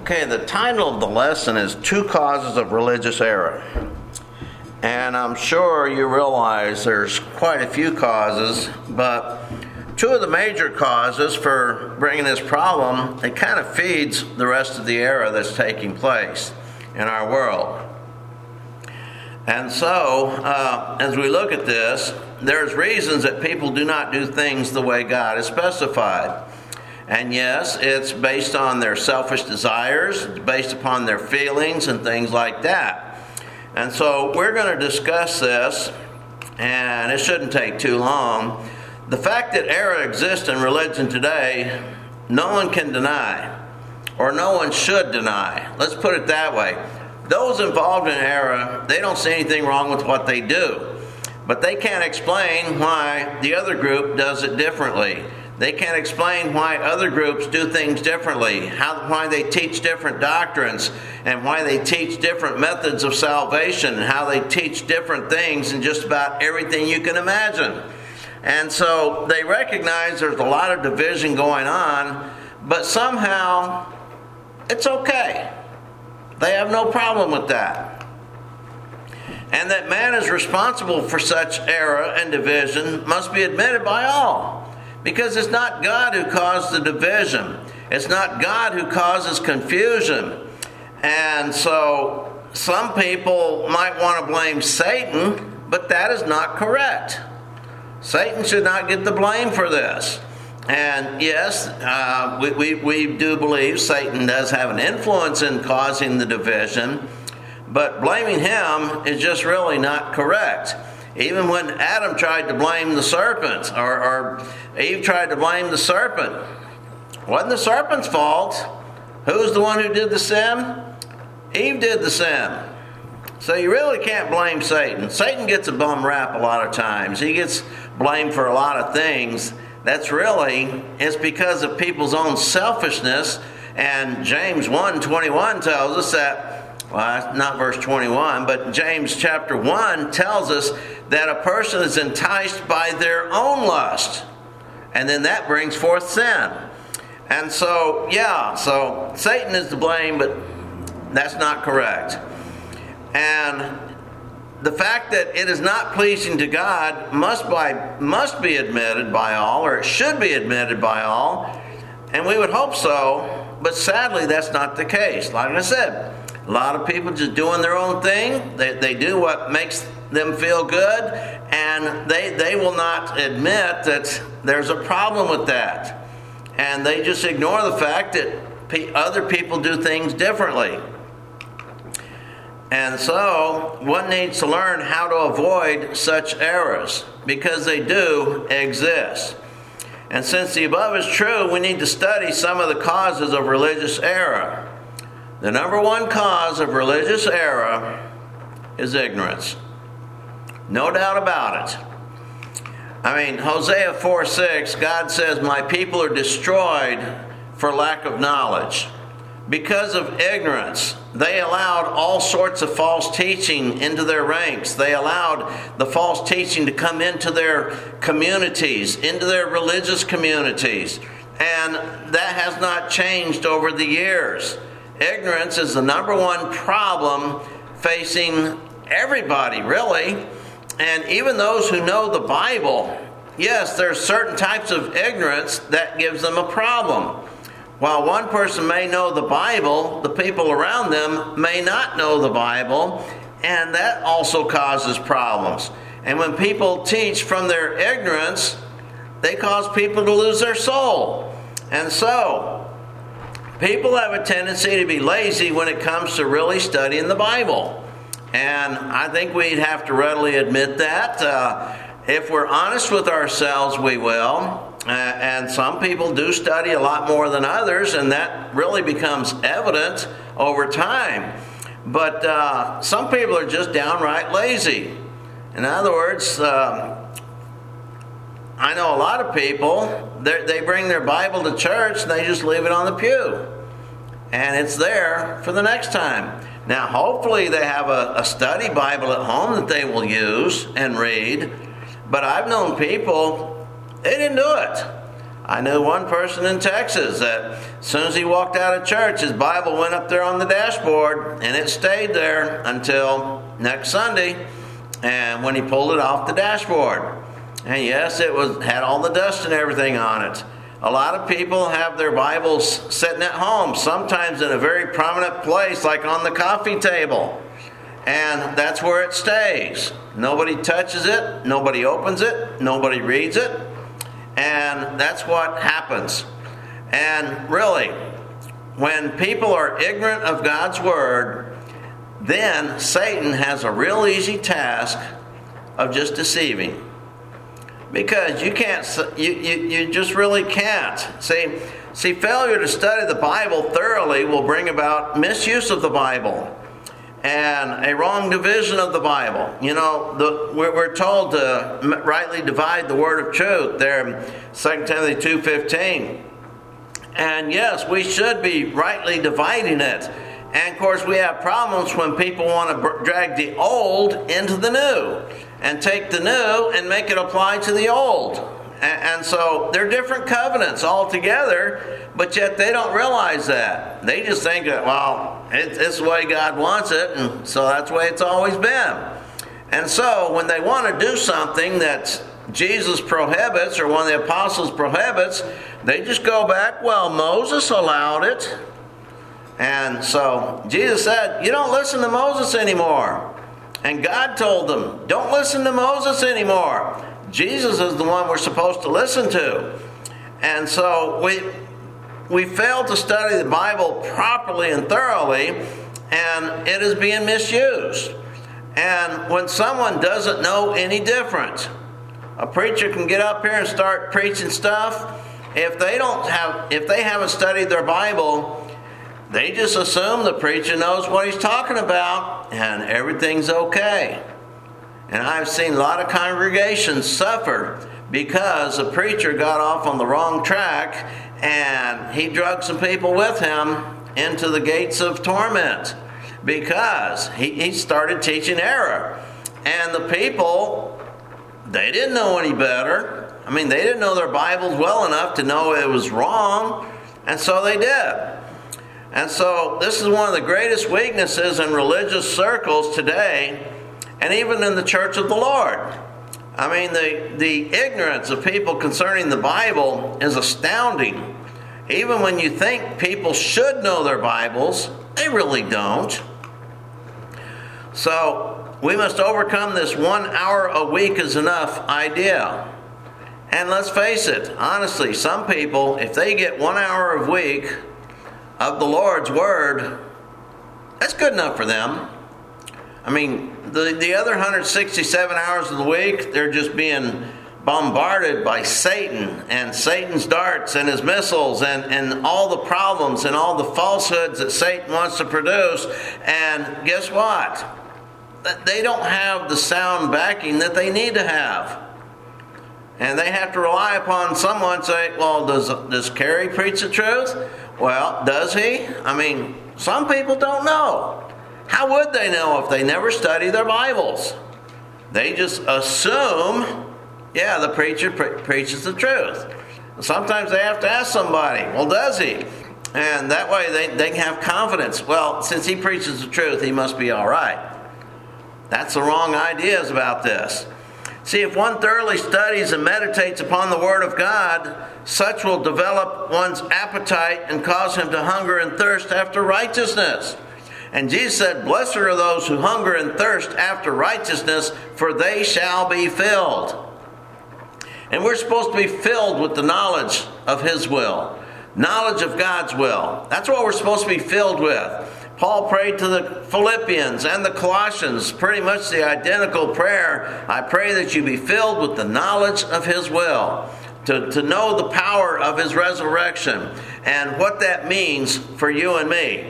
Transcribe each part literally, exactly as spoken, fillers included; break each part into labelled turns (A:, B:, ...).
A: Okay, the title of the lesson is Two Causes of Religious Error. And I'm sure you realize there's quite a few causes, but two of the major causes for bringing this problem, it kind of feeds the rest of the error that's taking place in our world. And so, uh, as we look at this, there's reasons that people do not do things the way God has specified. And yes, it's based on their selfish desires, it's based upon their feelings and things like that. And so we're going to discuss this, and it shouldn't take too long. The fact that error exists in religion today, no one can deny, or no one should deny. Let's put it that way. Those involved in error, they don't see anything wrong with what they do, but they can't explain why the other group does it differently. They can't explain why other groups do things differently, how, why they teach different doctrines, and why they teach different methods of salvation, and how they teach different things in just about everything you can imagine. And so they recognize there's a lot of division going on, but somehow it's okay. They have no problem with that. And that man is responsible for such error and division must be admitted by all. Because it's not God who caused the division. It's not God who causes confusion. And so some people might want to blame Satan, but that is not correct. Satan should not get the blame for this. And yes, uh, we, we, we do believe Satan does have an influence in causing the division, but blaming him is just really not correct. Even when Adam tried to blame the serpent, or, or Eve tried to blame the serpent, it wasn't the serpent's fault. Who's the one who did the sin? Eve did the sin. So you really can't blame Satan. Satan gets a bum rap a lot of times. He gets blamed for a lot of things. That's really, it's because of people's own selfishness. And James one twenty-one tells us that, well, not verse twenty-one, but James chapter one tells us that a person is enticed by their own lust. And then that brings forth sin. And so, yeah, so Satan is to blame, but that's not correct. And the fact that it is not pleasing to God must by must be admitted by all, or it should be admitted by all. And we would hope so, but sadly that's not the case. Like I said, a lot of people just doing their own thing. They, they do what makes them feel good, and they, they will not admit that there's a problem with that. And they just ignore the fact that pe- other people do things differently. And so one needs to learn how to avoid such errors, because they do exist. And since the above is true, we need to study some of the causes of religious error. The number one cause of religious error is ignorance. No doubt about it. I mean, Hosea four six, God says, "My people are destroyed for lack of knowledge." Because of ignorance, they allowed all sorts of false teaching into their ranks. They allowed the false teaching to come into their communities, into their religious communities. And that has not changed over the years. Ignorance is the number one problem facing everybody, really. And even those who know the Bible, yes, there's certain types of ignorance that gives them a problem. While one person may know the Bible, the people around them may not know the Bible, and that also causes problems. And when people teach from their ignorance, they cause people to lose their soul. And so, people have a tendency to be lazy when it comes to really studying the Bible. And I think we'd have to readily admit that. Uh, if we're honest with ourselves, we will. Uh, and some people do study a lot more than others, and that really becomes evident over time. But uh, some people are just downright lazy. In other words, uh, I know a lot of people, they bring their Bible to church and they just leave it on the pew. And it's there for the next time. Now, hopefully they have a, a study Bible at home that they will use and read. But I've known people, they didn't do it. I knew one person in Texas that as soon as he walked out of church, his Bible went up there on the dashboard, and it stayed there until next Sunday, and when he pulled it off the dashboard. And yes, it was had all the dust and everything on it. A lot of people have their Bibles sitting at home, sometimes in a very prominent place, like on the coffee table. And that's where it stays. Nobody touches it, nobody opens it, nobody reads it. And that's what happens. And really, when people are ignorant of God's Word, then Satan has a real easy task of just deceiving. Because you can't, you, you, you just really can't. See, see, failure to study the Bible thoroughly will bring about misuse of the Bible and a wrong division of the Bible. You know, the, we're, we're told to rightly divide the word of truth there in Second Timothy two fifteen. And yes, we should be rightly dividing it. And of course, we have problems when people want to drag the old into the new and take the new and make it apply to the old. And so they're different covenants altogether, but yet they don't realize that. They just think that, well, it's the way God wants it, and so that's the way it's always been. And so when they want to do something that Jesus prohibits or one of the apostles prohibits, they just go back, well, Moses allowed it. And so Jesus said, you don't listen to Moses anymore. And God told them, don't listen to Moses anymore. Jesus is the one we're supposed to listen to. And so we we fail to study the Bible properly and thoroughly, and it is being misused. And when someone doesn't know any different, a preacher can get up here and start preaching stuff. If they don't have, if they haven't studied their Bible, they just assume the preacher knows what he's talking about, and everything's okay. And I've seen a lot of congregations suffer because the preacher got off on the wrong track and he drugged some people with him into the gates of torment because he, he started teaching error. And the people, they didn't know any better. I mean, they didn't know their Bibles well enough to know it was wrong, and so they did. And so this is one of the greatest weaknesses in religious circles today, and even in the church of the Lord. I mean, the, the ignorance of people concerning the Bible is astounding. Even when you think people should know their Bibles, they really don't. So we must overcome this one hour a week is enough idea. And let's face it, honestly, some people, if they get one hour a week of the Lord's Word, that's good enough for them. I mean, the, the other one hundred sixty-seven hours of the week, they're just being bombarded by Satan and Satan's darts and his missiles and, and all the problems and all the falsehoods that Satan wants to produce. And guess what? They don't have the sound backing that they need to have. And they have to rely upon someone to say, well, does, does Kerry preach the truth? Well, does he? I mean, some people don't know. How would they know if they never study their Bibles? They just assume, yeah, the preacher pre- preaches the truth. Sometimes they have to ask somebody, well, does he? And that way they, they can have confidence. Well, since he preaches the truth, he must be all right. That's the wrong ideas about this. See, if one thoroughly studies and meditates upon the Word of God, such will develop one's appetite and cause him to hunger and thirst after righteousness. And Jesus said, blessed are those who hunger and thirst after righteousness, for they shall be filled. And we're supposed to be filled with the knowledge of His will, knowledge of God's will. That's what we're supposed to be filled with. Paul prayed to the Philippians and the Colossians, pretty much the identical prayer. I pray that you be filled with the knowledge of His will, to, to know the power of His resurrection and what that means for you and me.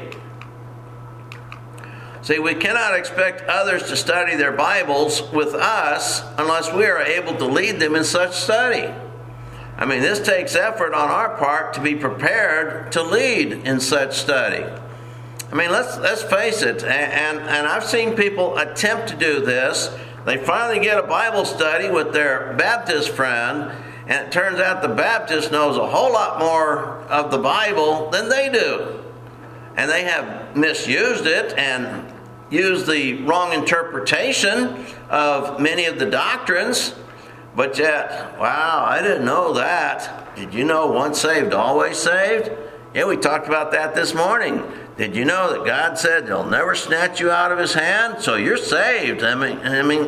A: See, we cannot expect others to study their Bibles with us unless we are able to lead them in such study. I mean, this takes effort on our part to be prepared to lead in such study. I mean, let's let's face it, and, and, and I've seen people attempt to do this. They finally get a Bible study with their Baptist friend, And it turns out the Baptist knows a whole lot more of the Bible than they do. And they have misused it and used the wrong interpretation of many of the doctrines. But yet, wow, I didn't know that. Did you know once saved, always saved? Yeah, we talked about that this morning. Did you know that God said He'll never snatch you out of His hand? So you're saved. I mean, I mean,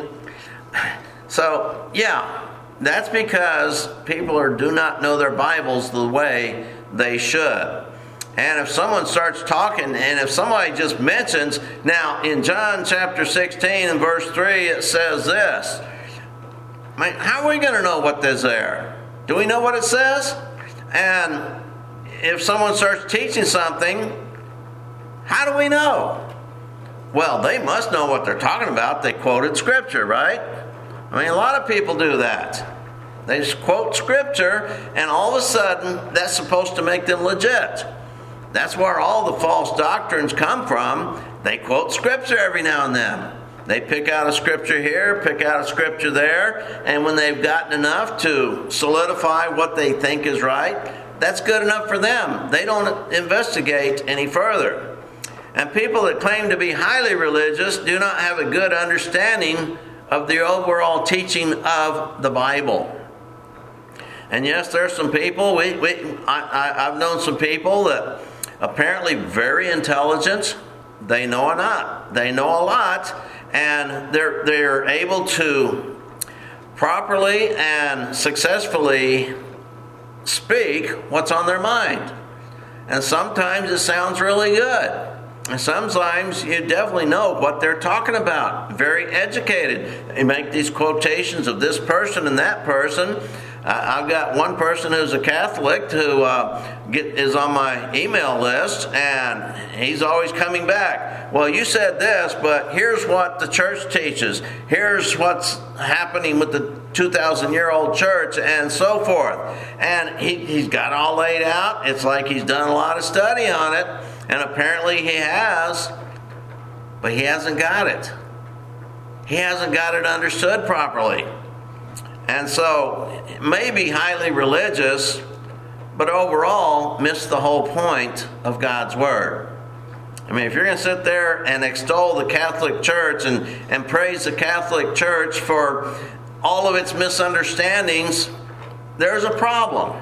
A: so yeah. That's because people are, do not know their Bibles the way they should. And if someone starts talking, and if somebody just mentions, now in John chapter sixteen and verse three, it says this. I mean, how are we going to know what is there? Do we know what it says? And if someone starts teaching something, how do we know? Well, they must know what they're talking about. They quoted Scripture, right? I mean, a lot of people do that. They just quote Scripture, and all of a sudden, that's supposed to make them legit. That's where all the false doctrines come from. They quote Scripture every now and then. They pick out a Scripture here, pick out a Scripture there, and when they've gotten enough to solidify what they think is right, that's good enough for them. They don't investigate any further. And people that claim to be highly religious do not have a good understanding of the overall teaching of the Bible. And yes, there are some people, we, we, I, I, I've known some people that apparently very intelligent. They know a lot. They know a lot, and they're, they're able to properly and successfully speak what's on their mind. And sometimes it sounds really good. And sometimes you definitely know what they're talking about. Very educated. They make these quotations of this person and that person. Uh, I've got one person who's a Catholic who uh, get, is on my email list, and he's always coming back. Well, you said this, but here's what the church teaches. Here's what's happening with the two thousand year old church, and so forth. And he, he's got all laid out. It's like he's done a lot of study on it. And apparently he has, but he hasn't got it. He hasn't got it understood properly. And so, it may be highly religious, but overall, miss the whole point of God's Word. I mean, if you're going to sit there and extol the Catholic Church and, and praise the Catholic Church for all of its misunderstandings, there's a problem.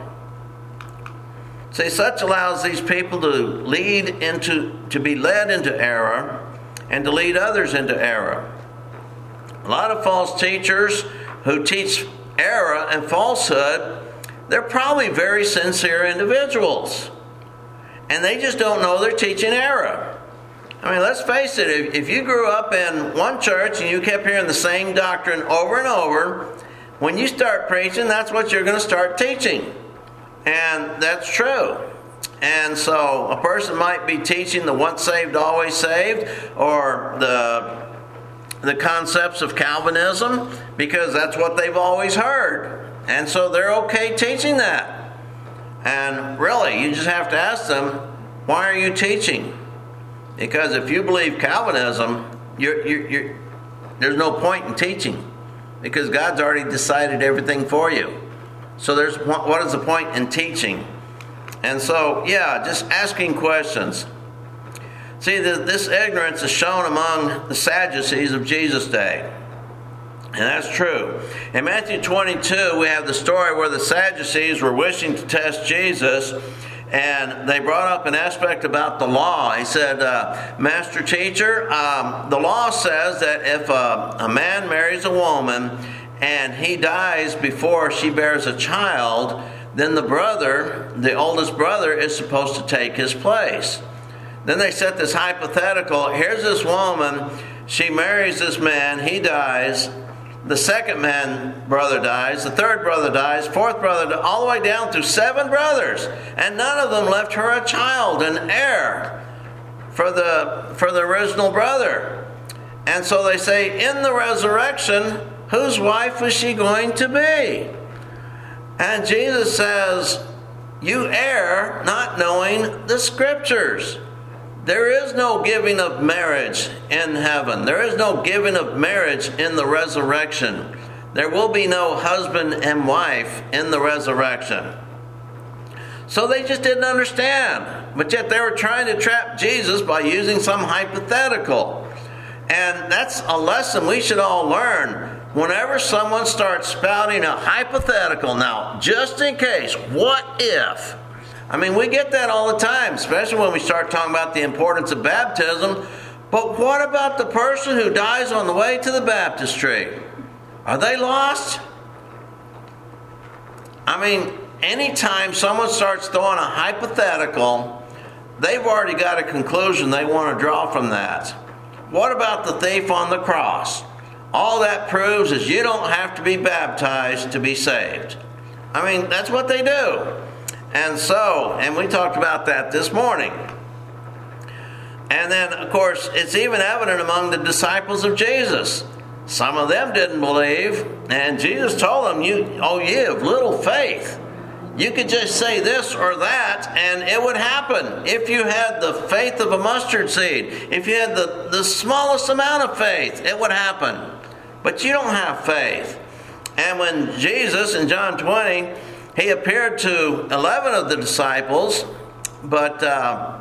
A: See, such allows these people to lead into, to be led into error and to lead others into error. A lot of false teachers who teach error and falsehood, they're probably very sincere individuals. And they just don't know they're teaching error. I mean, let's face it, if, if you grew up in one church and you kept hearing the same doctrine over and over, when you start preaching, that's what you're going to start teaching. And that's true. And so a person might be teaching the once saved, always saved, or the, the concepts of Calvinism, because that's what they've always heard. And so they're okay teaching that. And really, you just have to ask them, why are you teaching? Because if you believe Calvinism, you're, you're, you're, there's no point in teaching, because God's already decided everything for you. So there's what is the point in teaching? And so, yeah, just asking questions. See, this ignorance is shown among the Sadducees of Jesus' day. And that's true. In Matthew twenty-two, we have the story where the Sadducees were wishing to test Jesus, and they brought up an aspect about the law. He said, uh, Master Teacher, um, the law says that if a, a man marries a woman and he dies before she bears a child, then the brother, the oldest brother, is supposed to take his place. Then they set this hypothetical. Here's this woman. She marries this man. He dies. The second man brother dies. The third brother dies. Fourth brother, all the way down to seven brothers. And none of them left her a child, an heir for the, for the original brother. And so they say, in the resurrection, whose wife was she going to be? And Jesus says, you err not knowing the Scriptures. There is no giving of marriage in heaven. There is no giving of marriage in the resurrection. there will be no husband and wife in the resurrection. So they just didn't understand. But yet they were trying to trap Jesus by using some hypothetical. And that's a lesson we should all learn. Whenever someone starts spouting a hypothetical, now, just in case, what if? I mean, we get that all the time, especially when we start talking about the importance of baptism. But what about the person who dies on the way to the baptistry? Are they lost? I mean, anytime someone starts throwing a hypothetical, they've already got a conclusion they want to draw from that. What about the thief on the cross? All that proves is you don't have to be baptized to be saved. I mean, that's what they do. And so, and we talked about that this morning. And then, of course, it's even evident among the disciples of Jesus. Some of them didn't believe, and Jesus told them, "You, oh, you have little faith. You could just say this or that, and it would happen. If you had the faith of a mustard seed, if you had the, the smallest amount of faith, it would happen. But you don't have faith." And when Jesus, in John twenty, he appeared to eleven of the disciples, but, uh,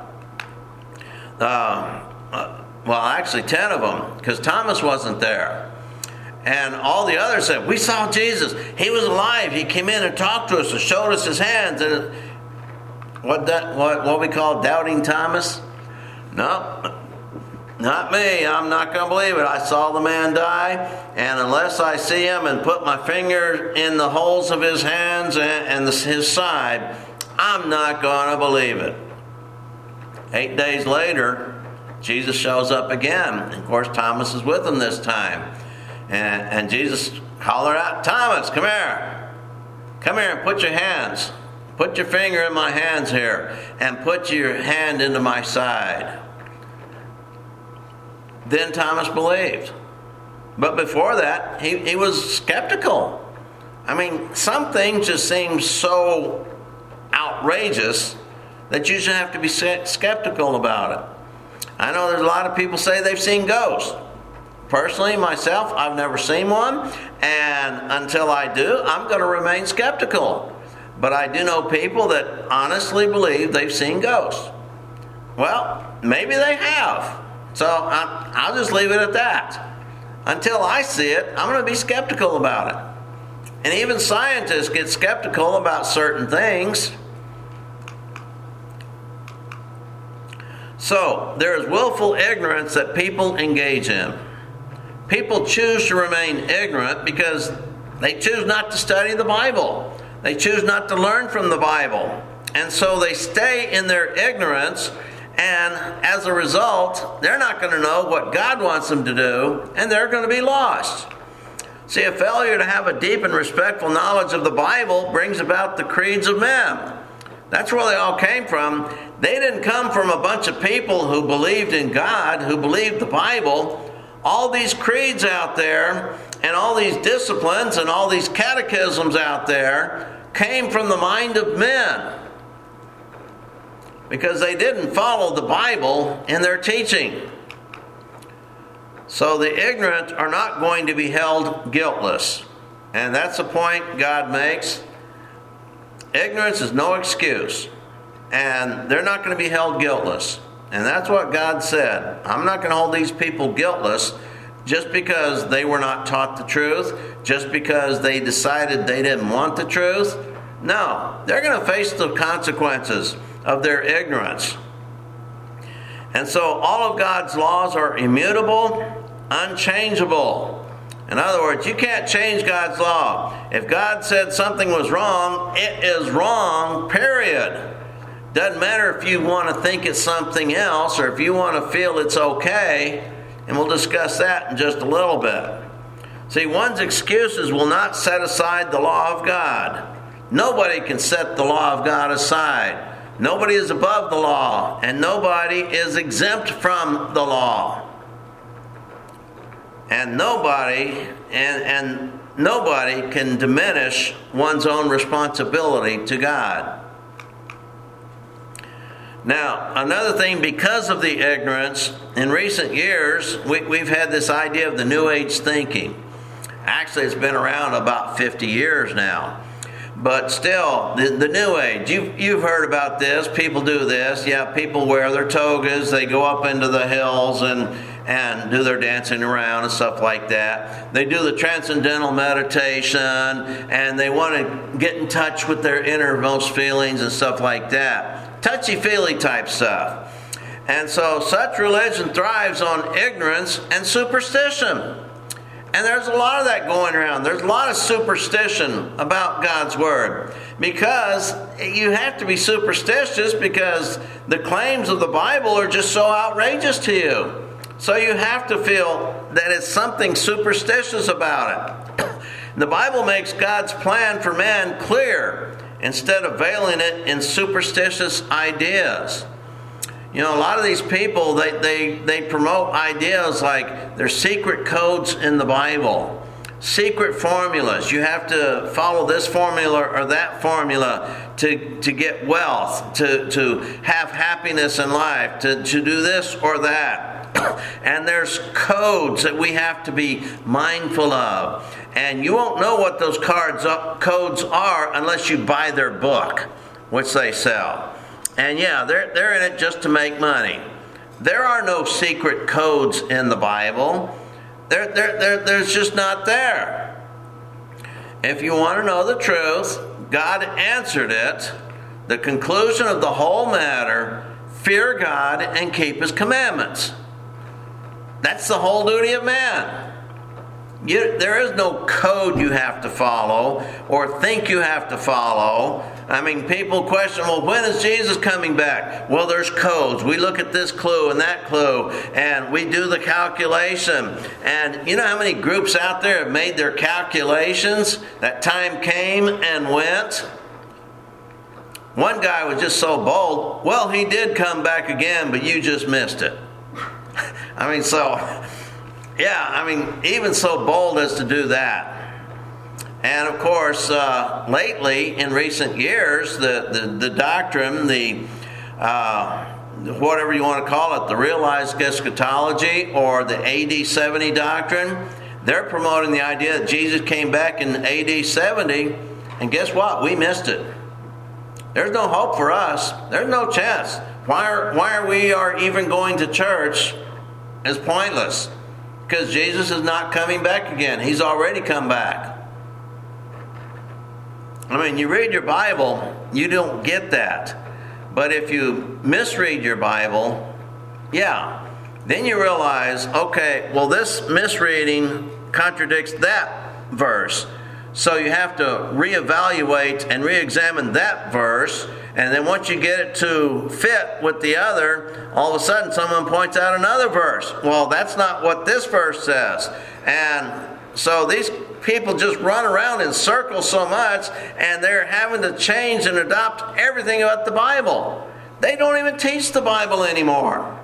A: uh, well, actually ten of them, because Thomas wasn't there. And all the others said, "We saw Jesus. He was alive. He came in and talked to us and showed us his hands." And what that, what, what we call doubting Thomas? No, not me. I'm not going to believe it. I saw the man die, and unless I see him and put my finger in the holes of his hands and, and the, his side, I'm not going to believe it. Eight days later, Jesus shows up again. Of course, Thomas is with him this time. And, and Jesus hollered out, "Thomas, come here. Come here and put your hands. Put your finger in my hands here. And put your hand into my side." Then Thomas believed. But before that, he, he was skeptical. I mean, some things just seem so outrageous that you should have to be skeptical about it. I know there's a lot of people say they've seen ghosts. Personally, myself, I've never seen one, and until I do, I'm going to remain skeptical. But I do know people that honestly believe they've seen ghosts. Well, maybe they have. So I, I'll just leave it at that. Until I see it, I'm going to be skeptical about it. And even scientists get skeptical about certain things. So, there is willful ignorance that people engage in. People choose to remain ignorant because they choose not to study the Bible. They choose not to learn from the Bible. And so they stay in their ignorance, and as a result, they're not going to know what God wants them to do, and they're going to be lost. See, a failure to have a deep and respectful knowledge of the Bible brings about the creeds of men. That's where they all came from. They didn't come from a bunch of people who believed in God, who believed the Bible. All these creeds out there, and all these disciplines, and all these catechisms out there came from the mind of men, because they didn't follow the Bible in their teaching. So the ignorant are not going to be held guiltless. And that's the point God makes. Ignorance is no excuse. And they're not going to be held guiltless. And that's what God said. I'm not going to hold these people guiltless just because they were not taught the truth, just because they decided they didn't want the truth. No, they're going to face the consequences of their ignorance. And so all of God's laws are immutable, unchangeable. In other words, you can't change God's law. If God said something was wrong, it is wrong, period. Doesn't matter if you want to think it's something else or if you want to feel it's okay, and we'll discuss that in just a little bit. See, one's excuses will not set aside the law of God. Nobody can set the law of God aside. Nobody is above the law, and nobody is exempt from the law. And nobody and, and nobody can diminish one's own responsibility to God. Now, another thing, because of the ignorance, in recent years, we, we've had this idea of the New Age thinking. Actually, it's been around about fifty years now. But still, the, the New Age, you've, you've heard about this. People do this. Yeah, people wear their togas. They go up into the hills and, and do their dancing around and stuff like that. They do the transcendental meditation, and they want to get in touch with their innermost feelings and stuff like that. Touchy-feely type stuff. And so such religion thrives on ignorance and superstition. And there's a lot of that going around. There's a lot of superstition about God's Word. Because you have to be superstitious because the claims of the Bible are just so outrageous to you. So you have to feel that it's something superstitious about it. The Bible makes God's plan for man clear instead of veiling it in superstitious ideas. You know, a lot of these people, they, they, they promote ideas like there's secret codes in the Bible, secret formulas. You have to follow this formula or that formula to, to get wealth, to, to have happiness in life, to, to do this or that. And there's codes that we have to be mindful of. And you won't know what those cards, codes are unless you buy their book, which they sell. And yeah, they're, they're in it just to make money. There are no secret codes in the Bible. They're, they're, they're, there's just not there. If you want to know the truth, God answered it. The conclusion of the whole matter, fear God and keep His commandments. That's the whole duty of man. You, there is no code you have to follow or think you have to follow. I mean, people question, well, when is Jesus coming back? Well, there's codes. We look at this clue and that clue, and we do the calculation. And you know how many groups out there have made their calculations? That time came and went. One guy was just so bold, well, he did come back again, but you just missed it. I mean, so... Yeah, I mean, even so bold as to do that. And of course, uh, lately, in recent years, the, the, the doctrine, the uh, whatever you want to call it, the realized eschatology or the A D seventy doctrine, they're promoting the idea that Jesus came back in A D seventy, and guess what? We missed it. There's no hope for us. There's no chance. Why are, why are we are even going to church is pointless. Because Jesus is not coming back again. He's already come back. I mean, you read your Bible, you don't get that. But if you misread your Bible, yeah, then you realize, okay, well, this misreading contradicts that verse. So you have to reevaluate and re-examine that verse. And then once you get it to fit with the other, all of a sudden someone points out another verse. Well, that's not what this verse says. And so these people just run around in circles so much, and they're having to change and adopt everything about the Bible. They don't even teach the Bible anymore.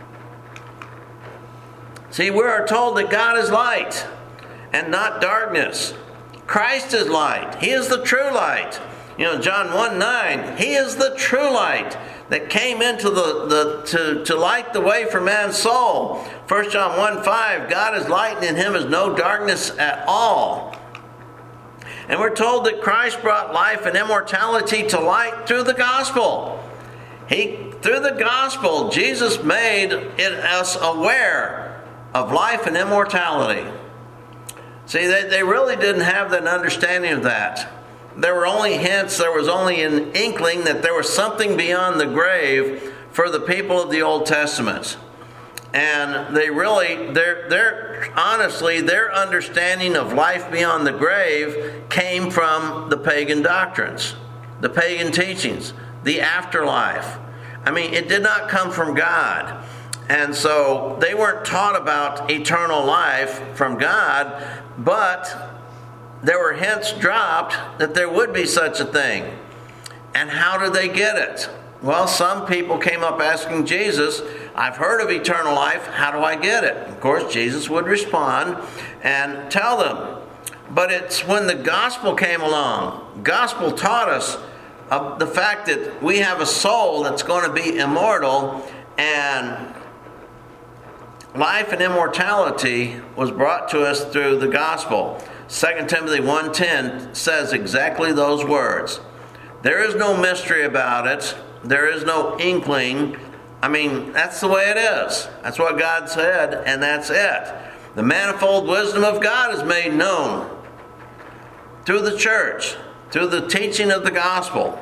A: See, we are told that God is light and not darkness. Christ is light. He is the true light. You know, John one nine, He is the true light that came into the, the to, to light the way for man's soul. First John one five, God is light and in Him is no darkness at all. And we're told that Christ brought life and immortality to light through the gospel. He, through the gospel, Jesus made it us aware of life and immortality. See, they, they really didn't have that understanding of that. There were only hints, there was only an inkling that there was something beyond the grave for the people of the Old Testament. And they really, they're, they're, honestly, their understanding of life beyond the grave came from the pagan doctrines, the pagan teachings, the afterlife. I mean, it did not come from God. And so they weren't taught about eternal life from God, but there were hints dropped that there would be such a thing. And how did they get it? Well, some people came up asking Jesus, I've heard of eternal life, how do I get it? Of course, Jesus would respond and tell them. But it's when the gospel came along, gospel taught us of the fact that we have a soul that's going to be immortal, and life and immortality was brought to us through the gospel. Second Timothy one ten says exactly those words. There is no mystery about it. There is no inkling. I mean, that's the way it is. That's what God said, and that's it. The manifold wisdom of God is made known through the church, through the teaching of the gospel.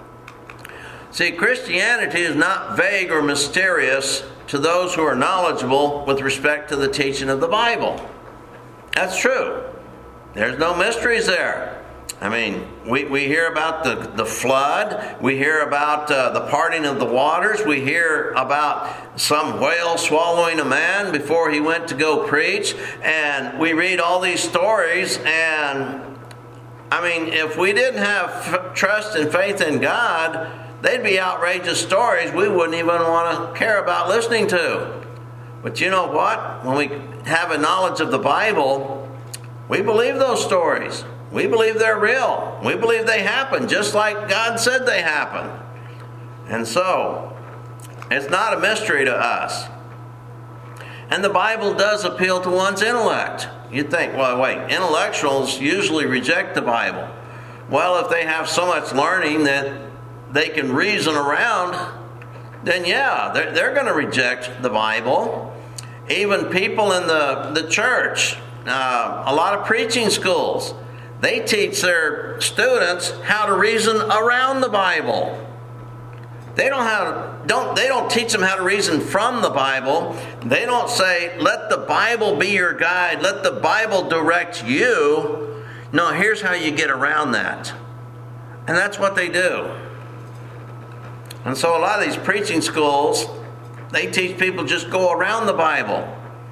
A: See, Christianity is not vague or mysterious to those who are knowledgeable with respect to the teaching of the Bible. That's true. There's no mysteries there. I mean, we, we hear about the, the flood. We hear about uh, the parting of the waters. We hear about some whale swallowing a man before he went to go preach. And we read all these stories. And, I mean, if we didn't have f- trust and faith in God, they'd be outrageous stories we wouldn't even want to care about listening to. But you know what? When we have a knowledge of the Bible, we believe those stories. We believe they're real. We believe they happen just like God said they happen. And so, it's not a mystery to us. And the Bible does appeal to one's intellect. You'd think, well, wait, intellectuals usually reject the Bible. Well, if they have so much learning that they can reason around, then yeah, they're, they're going to reject the Bible. Even people in the, the church, uh, a lot of preaching schools, they teach their students how to reason around the Bible. They don't have, don't they don't teach them how to reason from the Bible. They don't say, let the Bible be your guide, let the Bible direct you. No, here's how you get around that. And that's what they do. And so a lot of these preaching schools, they teach people just go around the Bible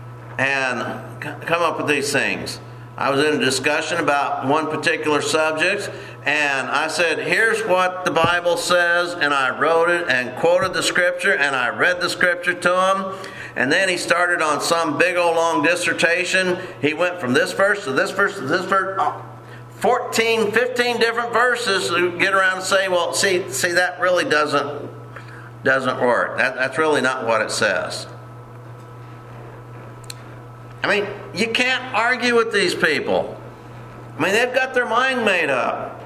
A: and come up with these things. I was in a discussion about one particular subject, and I said, here's what the Bible says, and I wrote it and quoted the scripture, and I read the scripture to him, and then he started on some big old long dissertation. He went from this verse to this verse to this verse, fourteen, fifteen different verses to get around and say, well, see, see that really doesn't, doesn't work. That, that's really not what it says. I mean, you can't argue with these people. I mean, they've got their mind made up.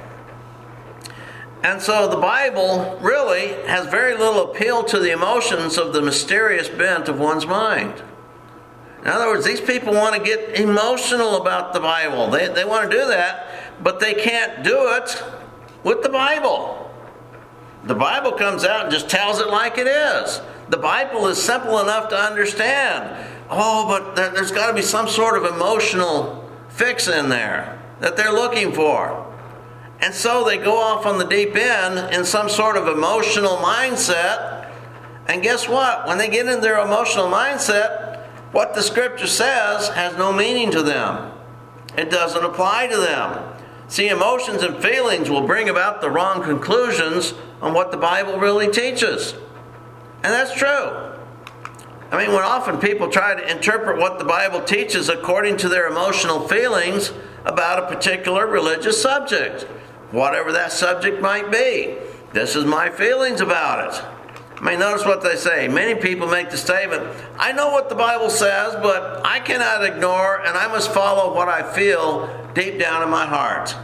A: And so the Bible really has very little appeal to the emotions of the mysterious bent of one's mind. In other words, these people want to get emotional about the Bible. They, they want to do that, but they can't do it with the Bible. The Bible comes out and just tells it like it is. The Bible is simple enough to understand. Oh, but there's got to be some sort of emotional fix in there that they're looking for. And so they go off on the deep end in some sort of emotional mindset. And guess what? When they get in their emotional mindset, what the Scripture says has no meaning to them. It doesn't apply to them. See, emotions and feelings will bring about the wrong conclusions on what the Bible really teaches. And that's true. I mean, when often people try to interpret what the Bible teaches according to their emotional feelings about a particular religious subject, whatever that subject might be. This is my feelings about it. I mean, notice what they say. Many people make the statement, I know what the Bible says, but I cannot ignore and I must follow what I feel deep down in my heart.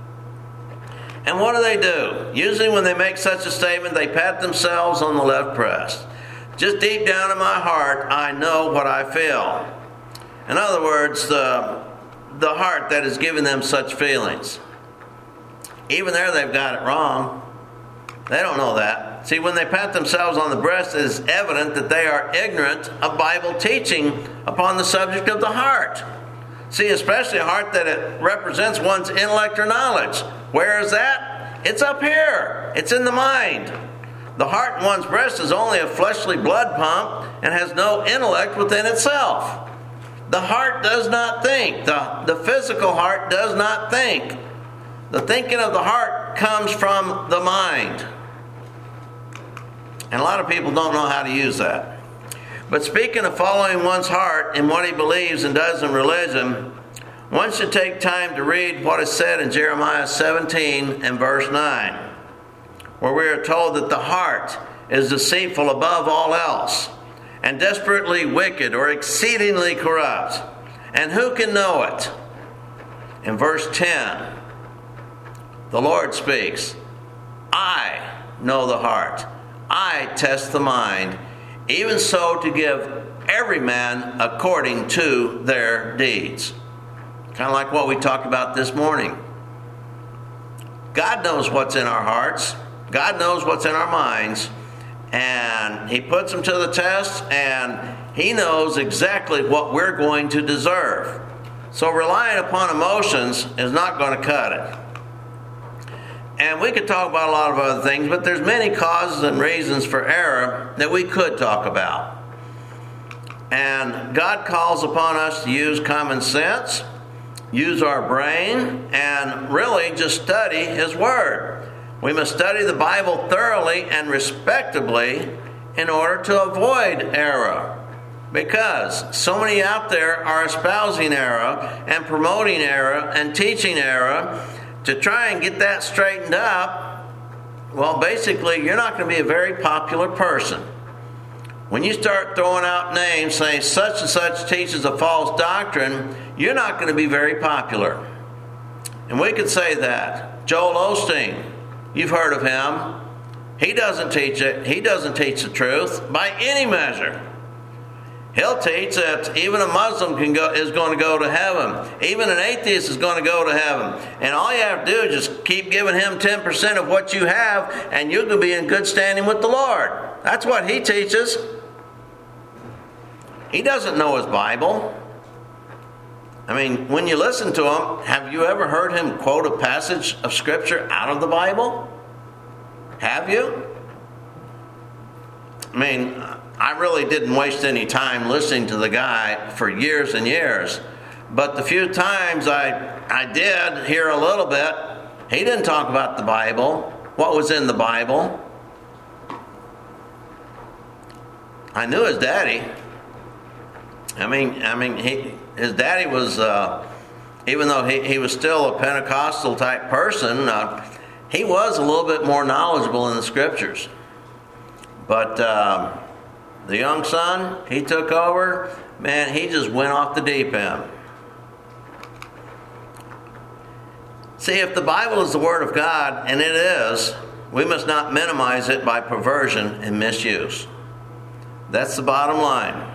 A: And what do they do? Usually when they make such a statement, they pat themselves on the left breast. Just deep down in my heart, I know what I feel. In other words, the, the heart that is giving them such feelings. Even there, they've got it wrong. They don't know that. See, when they pat themselves on the breast, it is evident that they are ignorant of Bible teaching upon the subject of the heart. See, especially a heart that it represents one's intellect or knowledge. Where is that? It's up here. It's in the mind. The heart in one's breast is only a fleshly blood pump and has no intellect within itself. The heart does not think. The, the physical heart does not think. The thinking of the heart comes from the mind. And a lot of people don't know how to use that. But speaking of following one's heart in what he believes and does in religion, one should take time to read what is said in Jeremiah seventeen and verse nine, where we are told that the heart is deceitful above all else, and desperately wicked or exceedingly corrupt. And who can know it? In verse ten, the Lord speaks, I know the heart, I test the mind, even so to give every man according to their deeds. Kind of like what we talked about this morning. God knows what's in our hearts. God knows what's in our minds. And He puts them to the test, and He knows exactly what we're going to deserve. So relying upon emotions is not going to cut it. And we could talk about a lot of other things, but there's many causes and reasons for error that we could talk about. And God calls upon us to use common sense, use our brain, and really just study His Word. We must study the Bible thoroughly and respectably in order to avoid error. Because so many out there are espousing error and promoting error and teaching error. To try and get that straightened up, well, basically, you're not going to be a very popular person. When you start throwing out names saying such and such teaches a false doctrine, you're not going to be very popular. And we could say that. Joel Osteen, you've heard of him. He doesn't teach it. He doesn't teach the truth by any measure. He'll teach that even a Muslim can go, is going to go to heaven. Even an atheist is going to go to heaven. And all you have to do is just keep giving him ten percent of what you have, and you can be in good standing with the Lord. That's what he teaches. He doesn't know his Bible. I mean, when you listen to him, have you ever heard him quote a passage of Scripture out of the Bible? Have you? I mean, I really didn't waste any time listening to the guy for years and years. But the few times I, I did hear a little bit, he didn't talk about the Bible, what was in the Bible. I knew his daddy. I mean, I mean, he, his daddy was, uh, even though he, he was still a Pentecostal type person, uh, he was a little bit more knowledgeable in the Scriptures. But uh, the young son, he took over, man, he just went off the deep end. See, if the Bible is the Word of God, and it is, we must not minimize it by perversion and misuse. That's the bottom line.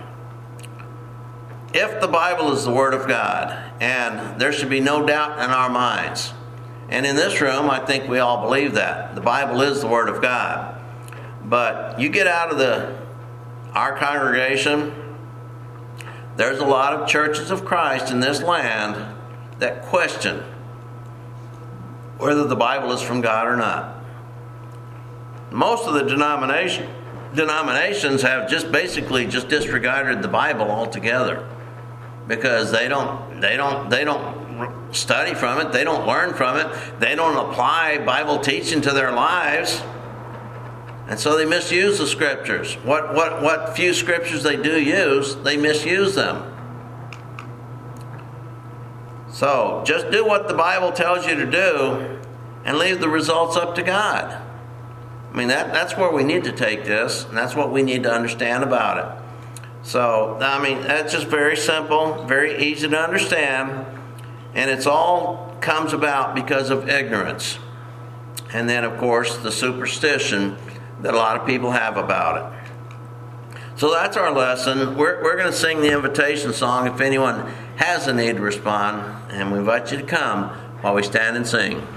A: If the Bible is the Word of God, and there should be no doubt in our minds, and in this room, I think we all believe that. The Bible is the Word of God. But you get out of the our congregation, there's a lot of churches of Christ in this land that question whether the Bible is from God or not. Most of the denomination, denominations have just basically just disregarded the Bible altogether because they don't they don't they don't study from it, they don't learn from it, they don't apply Bible teaching to their lives. And so they misuse the Scriptures. What, what, what few Scriptures they do use, they misuse them. So just do what the Bible tells you to do and leave the results up to God. I mean, that, that's where we need to take this, and that's what we need to understand about it. So, I mean, that's just very simple, very easy to understand, and it's all comes about because of ignorance. And then, of course, the superstition that a lot of people have about it. So that's our lesson. We're, we're going to sing the invitation song if anyone has a need to respond, and we invite you to come while we stand and sing.